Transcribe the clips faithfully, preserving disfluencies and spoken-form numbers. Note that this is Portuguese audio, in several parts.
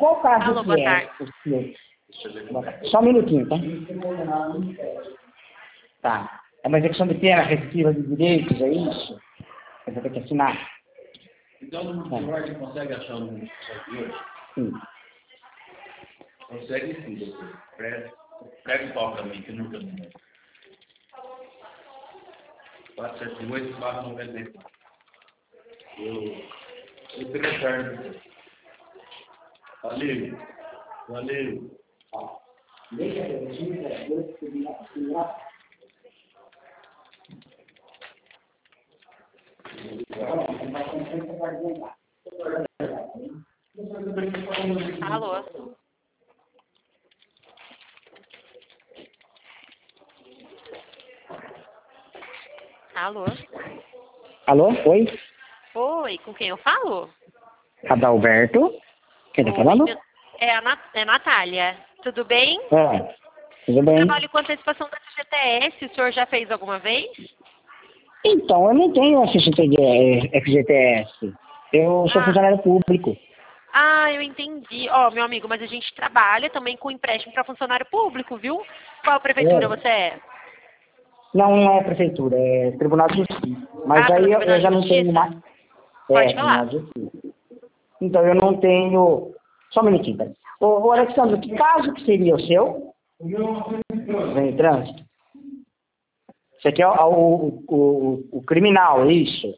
qual caso Alô, que boa é tarde. o seu? Só um minutinho, tá? Tá. É uma execução de pena restritiva de direitos, é isso? Eu vou ter que assinar. Então, no Word consegue achar o número de hoje? Sim. Consegue sim, doutor. Prega, prega o pau pra mim, que nunca me lembro. quatro sete oito, quatro nove quatro. Eu... Eu peguei a perna. Valeu. Valeu. Alô? Alô? Alô? Oi? Oi, com quem eu falo? Adalberto? Quem tá Oi, falando? meu- é a Nat- é Natália. Tudo bem? É. Tudo Eu bem? trabalho com antecipação da F G T S. O senhor já fez alguma vez? Então, eu não tenho F G T F G T S. Eu sou Ah, funcionário público. ah, eu entendi. Ó, meu amigo, mas a gente trabalha também com empréstimo para funcionário público, viu? Qual prefeitura É. você é? Não, não é prefeitura, é Tribunal de Justiça. Mas Ah, pelo aí eu, Tribunal eu de já não tenho mais. Justiça? É, Pode Tribunal falar. de Justiça. Então eu não tenho. Só um minutinho, peraí. Ô, ô Alexandre, que caso que seria o seu? Vem em trânsito. Isso aqui é o, o, o, o criminal, é isso?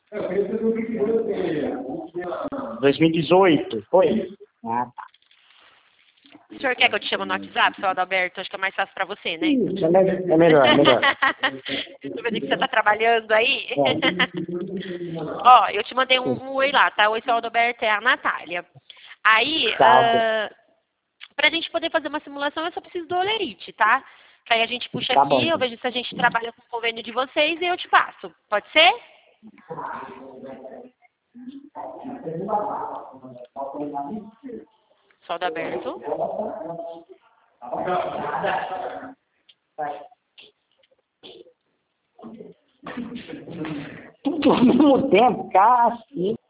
dois mil e dezoito, foi? Ah, tá. O senhor quer que eu te chame no WhatsApp, seu Adalberto? Acho que é mais fácil para você, né? Isso, é me- é melhor, é melhor. Estou vendo que você está trabalhando aí. É. Ó, eu te mandei um, um oi lá, tá? Oi, seu Adalberto, é a Natália. Aí, Tá, ah, pra gente poder fazer uma simulação, eu só preciso do Olerite, tá? Que aí a gente puxa tá bom. aqui, eu vejo se a gente trabalha com o convênio de vocês e eu te passo. Pode ser? Solda aberto. Tudo ao mesmo tempo, cacete.